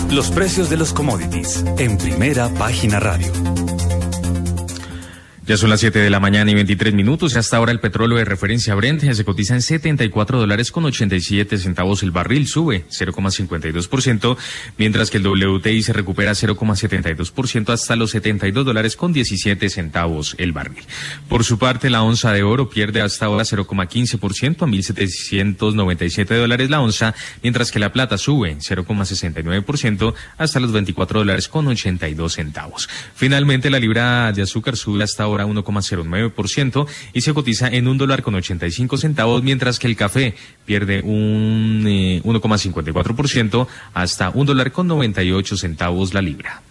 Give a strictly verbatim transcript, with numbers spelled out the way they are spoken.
Los precios de los commodities en Primera Página Radio. Ya son las siete de la mañana y veintitrés minutos. Hasta ahora el petróleo de referencia Brent se cotiza en setenta y cuatro dólares con ochenta y siete centavos el barril, sube cero coma cincuenta y dos por ciento, mientras que el W T I se recupera cero coma setenta y dos por ciento hasta los setenta y dos dólares con diecisiete centavos el barril. Por su parte, la onza de oro pierde hasta ahora cero coma quince por ciento a mil setecientos noventa y siete dólares la onza, mientras que la plata sube cero coma sesenta y nueve por ciento hasta los veinticuatro dólares con ochenta y dos centavos. Finalmente, la libra de azúcar sube hasta ahora uno coma cero nueve por ciento y se cotiza en un dólar con ochenta y cinco centavos, mientras que el café pierde un eh, uno coma cincuenta y cuatro por ciento hasta un dólar con noventa y ocho centavos la libra.